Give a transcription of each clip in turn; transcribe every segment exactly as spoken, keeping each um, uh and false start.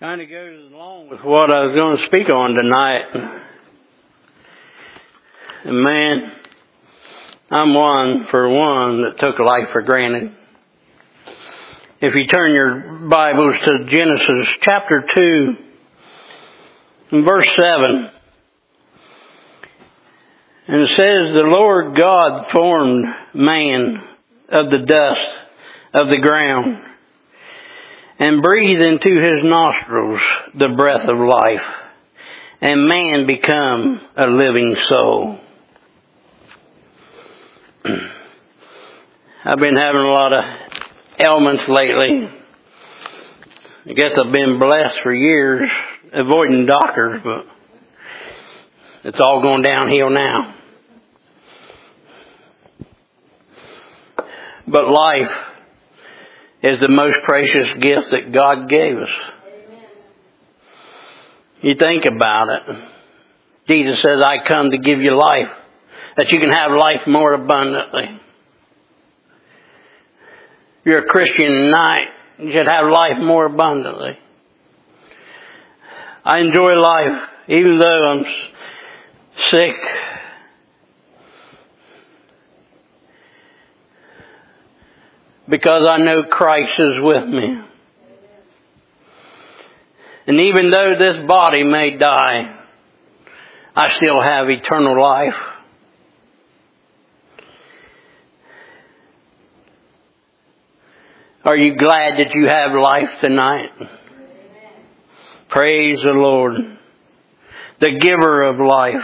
Kind of goes along with what I was going to speak on tonight. And man, I'm one, for one, that took life for granted. If you turn your Bibles to Genesis chapter two, and verse seven, and it says, the Lord God formed man of the dust of the ground, and breathed into his nostrils the breath of life, and man become a living soul. I've been having a lot of ailments lately. I guess I've been blessed for years avoiding doctors, but it's all going downhill now. But life is the most precious gift that God gave us. You think about it. Jesus says, I come to give you life, that you can have life more abundantly. If you're a Christian tonight, you should have life more abundantly. I enjoy life, even though I'm sick. Because I know Christ is with me. And even though this body may die, I still have eternal life. Are you glad that you have life tonight? Amen. Praise the Lord, the giver of life.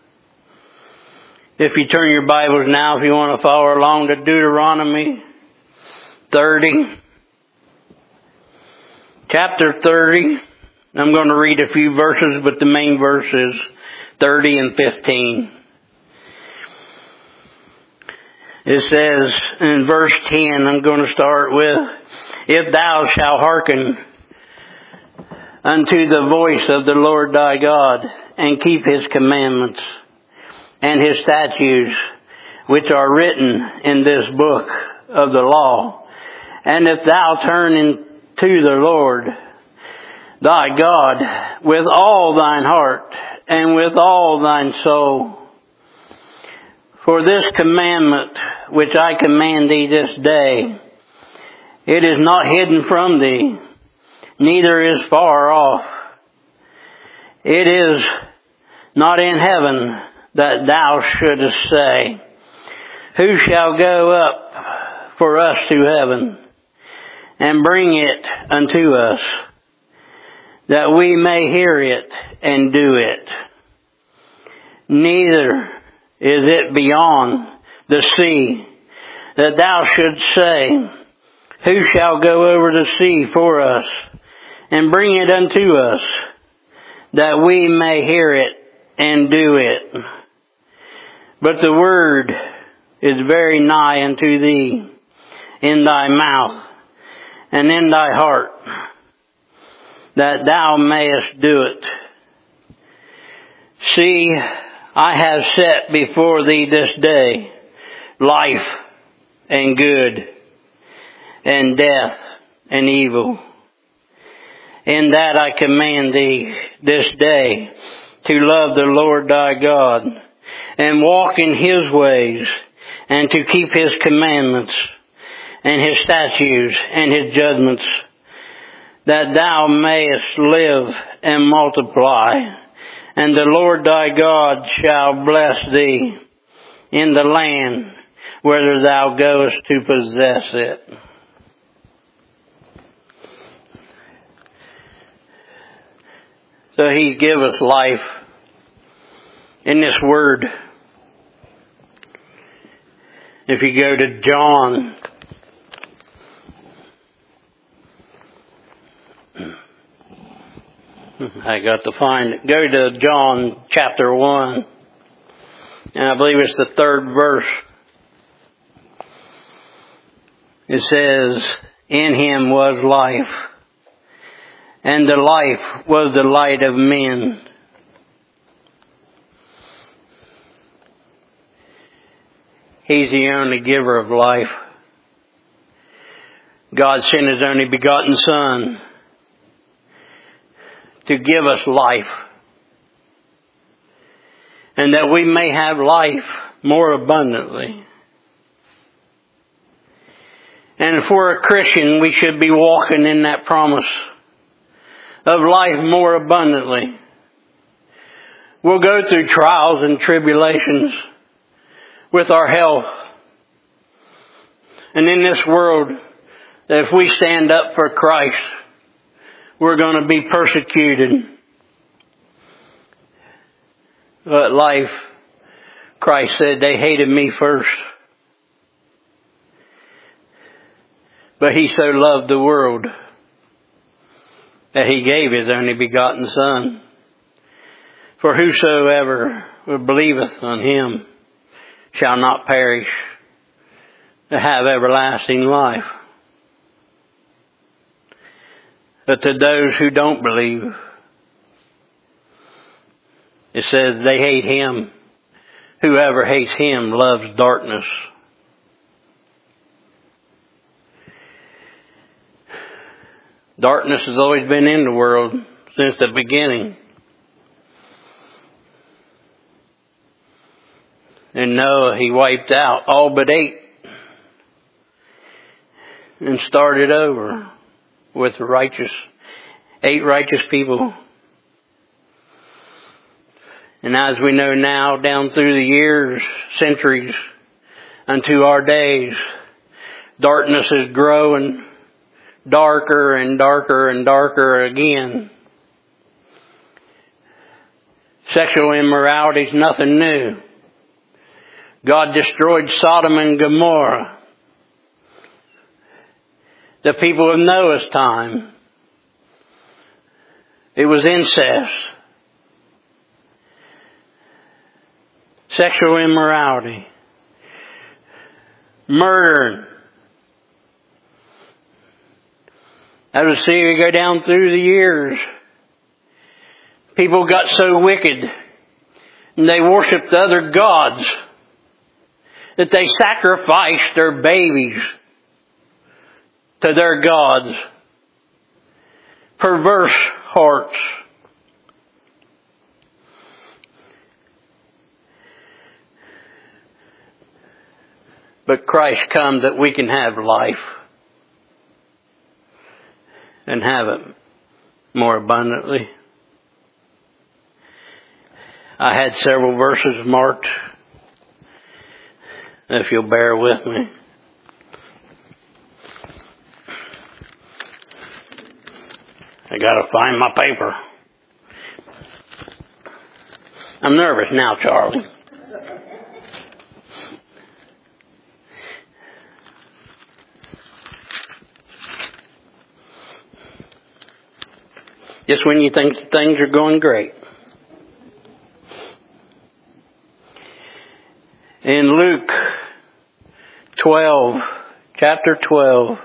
If you turn your Bibles now, if you want to follow along to Deuteronomy thirty, chapter thirty. I'm going to read a few verses, but the main verse is thirty and fifteen. It says in verse ten, I'm going to start with, if thou shalt hearken unto the voice of the Lord thy God, and keep his commandments and his statutes, which are written in this book of the law, and if thou turn into the Lord thy God with all thine heart and with all thine soul, for this commandment which I command thee this day, it is not hidden from thee, neither is far off. It is not in heaven, that thou shouldest say, who shall go up for us to heaven, and bring it unto us, that we may hear it and do it. Neither is it beyond the sea, that thou shouldst say, who shall go over the sea for us, and bring it unto us, that we may hear it and do it. But the word is very nigh unto thee, in thy mouth, and in thy heart, that thou mayest do it. See, I have set before thee this day life and good, and death and evil. In that I command thee this day to love the Lord thy God, and walk in his ways, and to keep his commandments, and his statutes, and his judgments, that thou mayest live and multiply, and the Lord thy God shall bless thee in the land whither thou goest to possess it. So he give us life in this word. If you go to John, I got to find it. Go to John chapter one, and I believe it's the third verse. It says, in him was life, and the life was the light of men. He's the only giver of life. God sent his only begotten Son to give us life, and that we may have life more abundantly. And for a Christian, we should be walking in that promise of life more abundantly. We'll go through trials and tribulations with our health. And in this world, if we stand up for Christ, we're going to be persecuted. But life, Christ said, they hated me first. But He so loved the world that He gave His only begotten Son. For whosoever believeth on Him shall not perish, to have everlasting life. But to those who don't believe, it says they hate Him. Whoever hates Him loves darkness. Darkness has always been in the world since the beginning. And Noah, he wiped out all but eight and started over with righteous, eight righteous people. And as we know now, down through the years, centuries, unto our days, darkness is growing darker and darker and darker again. Sexual immorality is nothing new. God destroyed Sodom and Gomorrah. The people of Noah's time. It was incest. Sexual immorality. Murder. As we see, we go down through the years. People got so wicked and they worshipped other gods that they sacrificed their babies to their gods. Perverse hearts. But Christ come that we can have life and have it more abundantly. I had several verses marked, if you'll bear with me. I gotta find my paper. I'm nervous now, Charlie. Just when you think things are going great. In Luke twelve, chapter twelve,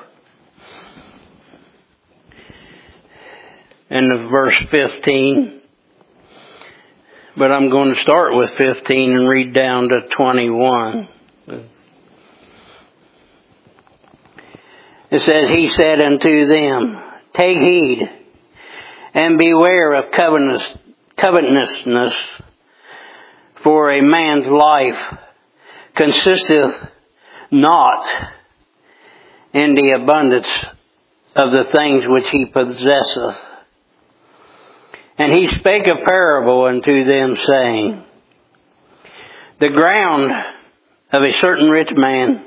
and the verse fifteen, but I'm going to start with fifteen and read down to twenty-one. It says, He said unto them, Take heed, and beware of covetous, covetousness, for a man's life consisteth not in the abundance of the things which he possesseth. And he spake a parable unto them, saying, The ground of a certain rich man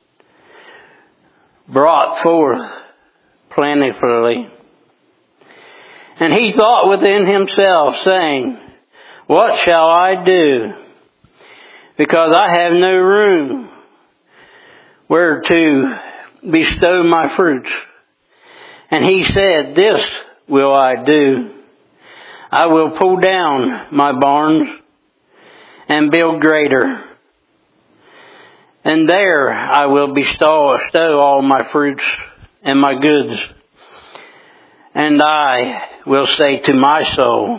brought forth plentifully. And he thought within himself, saying, What shall I do? Because I have no room where to bestow my fruits. And he said, This will I do. I will pull down my barns and build greater. And there I will bestow, bestow all my fruits and my goods. And I will say to my soul,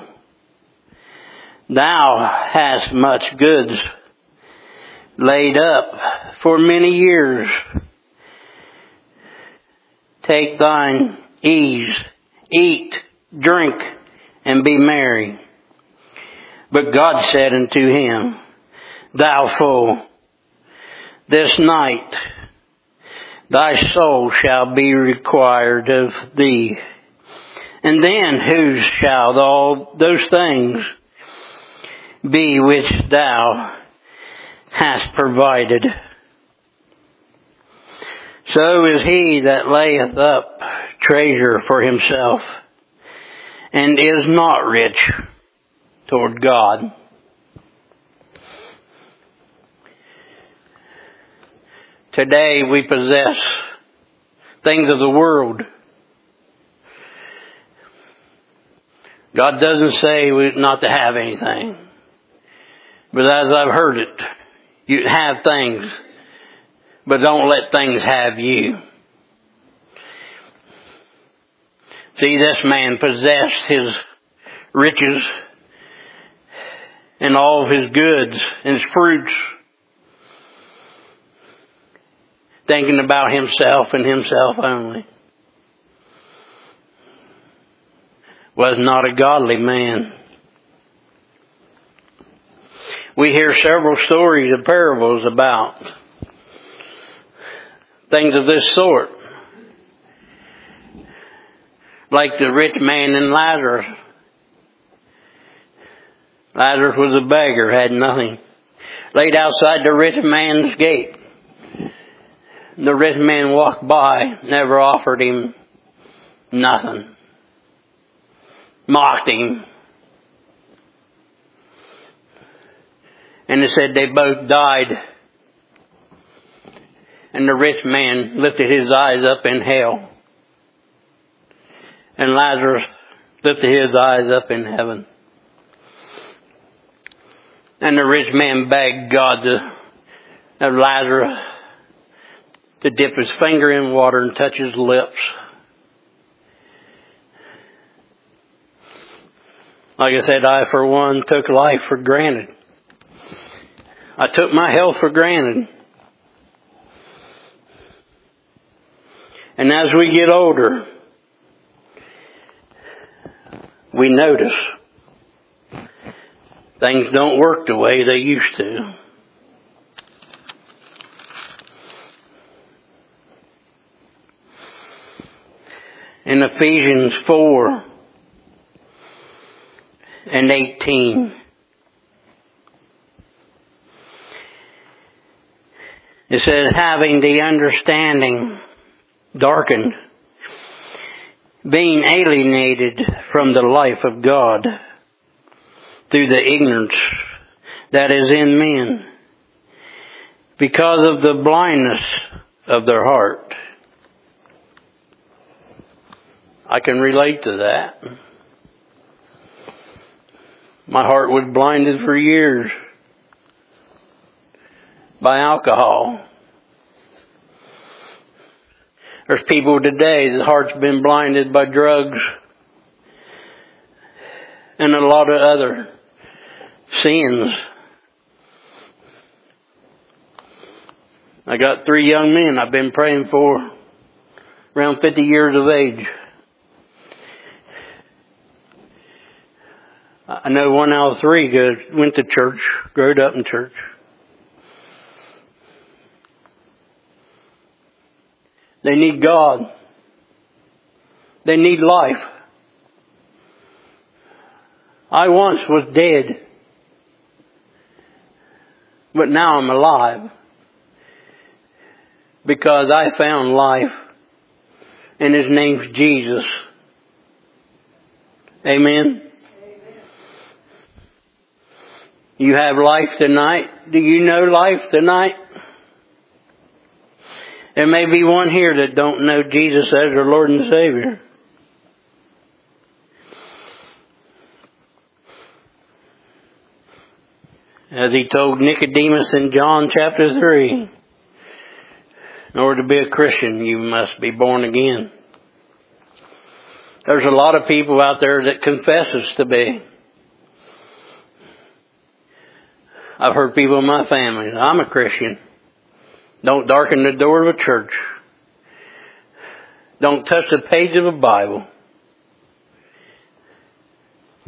Thou hast much goods laid up for many years. Take thine ease, eat, drink, and be merry. But God said unto him, Thou fool, this night thy soul shall be required of thee. And then whose shall all those things be which thou hast provided? So is he that layeth up treasure for himself, and is not rich toward God. Today we possess things of the world. God doesn't say we not to have anything. But as I've heard it, you have things, but don't let things have you. See, this man possessed his riches and all of his goods and his fruits, thinking about himself and himself only. Was not a godly man. We hear several stories of parables about things of this sort. Like the rich man and Lazarus. Lazarus was a beggar, had nothing. Laid outside the rich man's gate. The rich man walked by, never offered him nothing. Mocked him. And it said they both died. And the rich man lifted his eyes up in hell. And Lazarus lifted his eyes up in heaven. And the rich man begged God to, of Lazarus to dip his finger in water and touch his lips. Like I said, I for one took life for granted. I took my health for granted. And as we get older, we notice things don't work the way they used to. In Ephesians four and eighteen, it says, having the understanding darkened, being alienated from the life of God through the ignorance that is in men, because of the blindness of their heart. I can relate to that. My heart was blinded for years by alcohol. There's people today, the heart's been blinded by drugs and a lot of other sins. I got three young men I've been praying for, around fifty years of age. I know one out of three goes, went to church, growed up in church. They need God. They need life. I once was dead, but now I'm alive because I found life, and His name's Jesus. Amen. You have life tonight. Do you know life tonight? There may be one here that don't know Jesus as their Lord and Savior. As He told Nicodemus in John chapter three, in order to be a Christian, you must be born again. There's a lot of people out there that confesses to be. I've heard people in my family, I'm a Christian. Don't darken the door of a church. Don't touch the page of a Bible.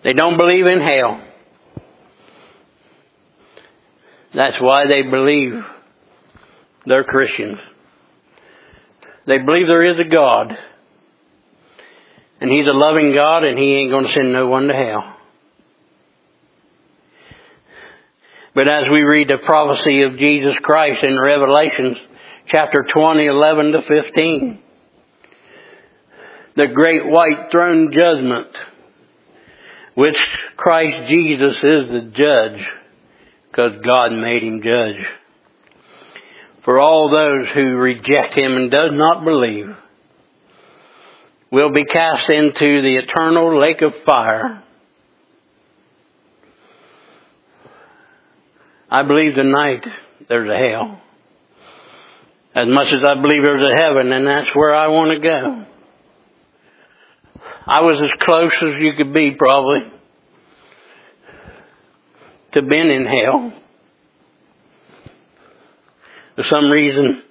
They don't believe in hell. That's why they believe they're Christians. They believe there is a God. And He's a loving God, and He ain't going to send no one to hell. But as we read the prophecy of Jesus Christ in Revelations chapter twenty, eleven to fifteen, the great white throne judgment, which Christ Jesus is the judge, because God made Him judge. For all those who reject Him and does not believe will be cast into the eternal lake of fire. I believe tonight there's a hell. As much as I believe there's a heaven, and that's where I want to go. I was as close as you could be, probably, to being in hell. For some reason,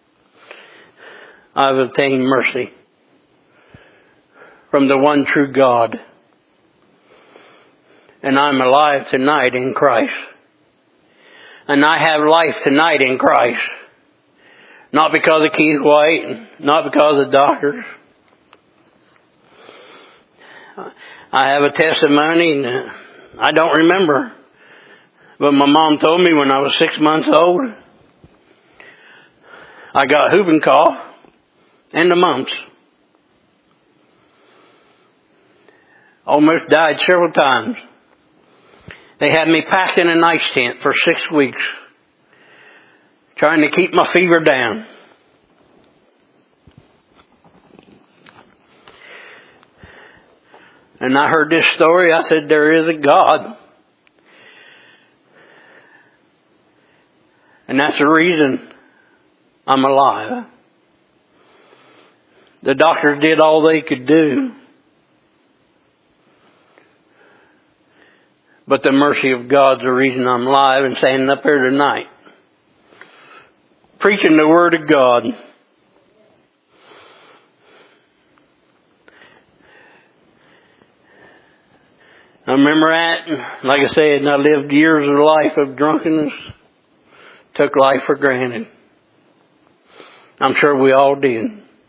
I've obtained mercy from the one true God. And I'm alive tonight in Christ. And I have life tonight in Christ. Not because of Keith White, not because of doctors. I have a testimony, and I don't remember. But my mom told me when I was six months old, I got whooping cough and the mumps. Almost died several times. They had me packed in an ice tent for six weeks, trying to keep my fever down. And I heard this story. I said, there is a God. And that's the reason I'm alive. The doctors did all they could do. But the mercy of God's the reason I'm alive and standing up here tonight, preaching the Word of God. I remember that, like I said, I lived years of life of drunkenness, took life for granted. I'm sure we all did.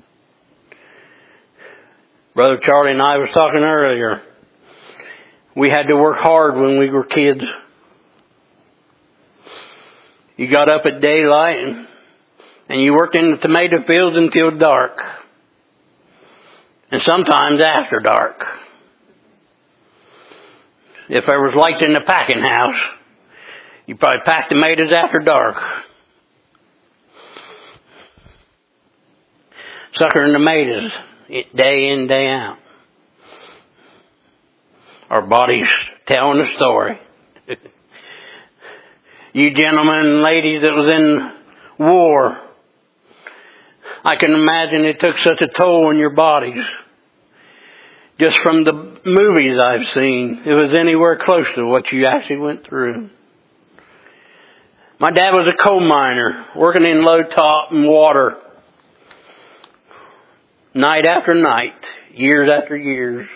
Brother Charlie and I was talking earlier. We had to work hard when we were kids. You got up at daylight and, and you worked in the tomato fields until dark. And sometimes after dark. If there was lights in the packing house, you probably packed tomatoes after dark. Suckering tomatoes day in, day out. Our bodies telling a story. You gentlemen and ladies that was in war, I can imagine it took such a toll on your bodies. Just from the movies I've seen, it was anywhere close to what you actually went through. My dad was a coal miner, working in low top and water. Night after night, years after years.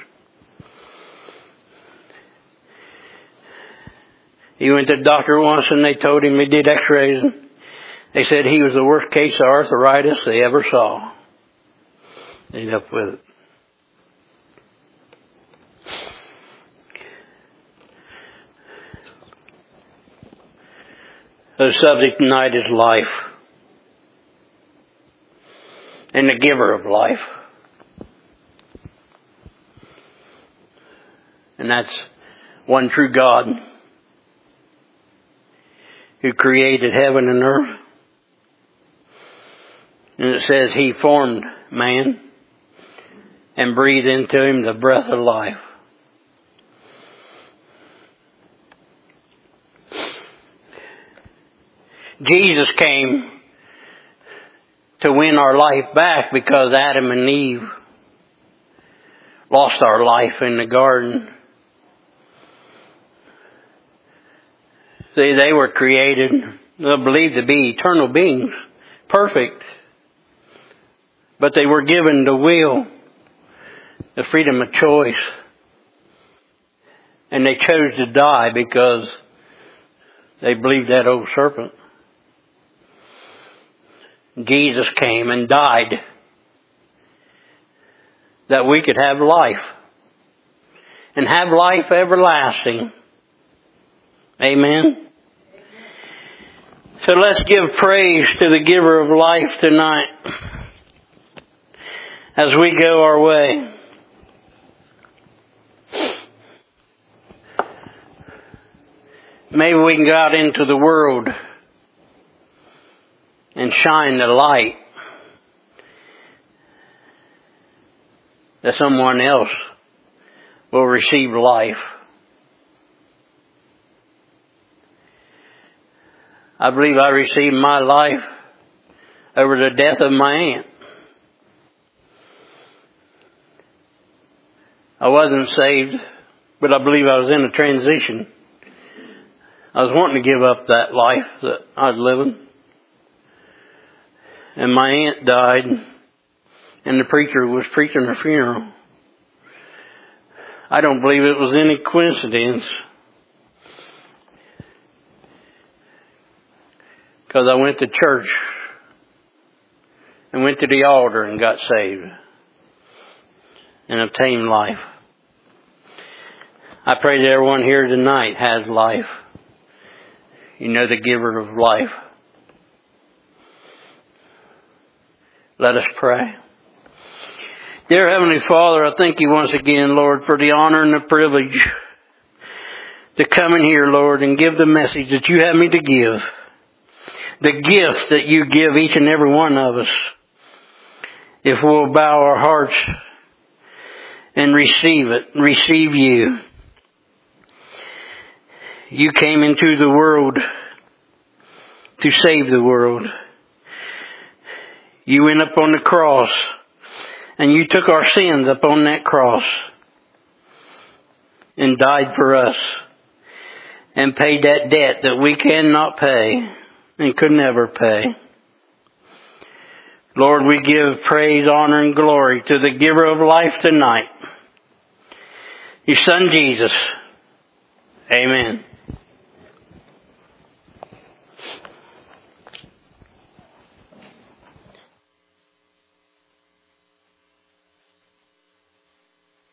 He went to the doctor once and they told him, he did x-rays. They said he was the worst case of arthritis they ever saw. They ended up with it. The subject tonight is life. And the giver of life. And that's one true God who created heaven and earth. And it says He formed man and breathed into him the breath of life. Jesus came to win our life back because Adam and Eve lost our life in the garden. See, they were created, they believed to be eternal beings, perfect. But they were given the will, the freedom of choice. And they chose to die because they believed that old serpent. Jesus came and died that we could have life. And have life everlasting. Amen. So let's give praise to the giver of life tonight as we go our way. Maybe we can go out into the world and shine the light that someone else will receive life. I believe I received my life over the death of my aunt. I wasn't saved, but I believe I was in a transition. I was wanting to give up that life that I was living. And my aunt died, and the preacher was preaching her funeral. I don't believe it was any coincidence, because I went to church and went to the altar and got saved and obtained life. I pray that everyone here tonight has life. You know the giver of life. Let us pray. Dear Heavenly Father, I thank you once again, Lord, for the honor and the privilege to come in here, Lord, and give the message that you have me to give. The gift that you give each and every one of us. If we'll bow our hearts and receive it, receive you. You came into the world to save the world. You went up on the cross and you took our sins up on that cross and died for us and paid that debt that we cannot pay and could never pay. Lord, we give praise, honor, and glory to the giver of life tonight, your Son Jesus. Amen.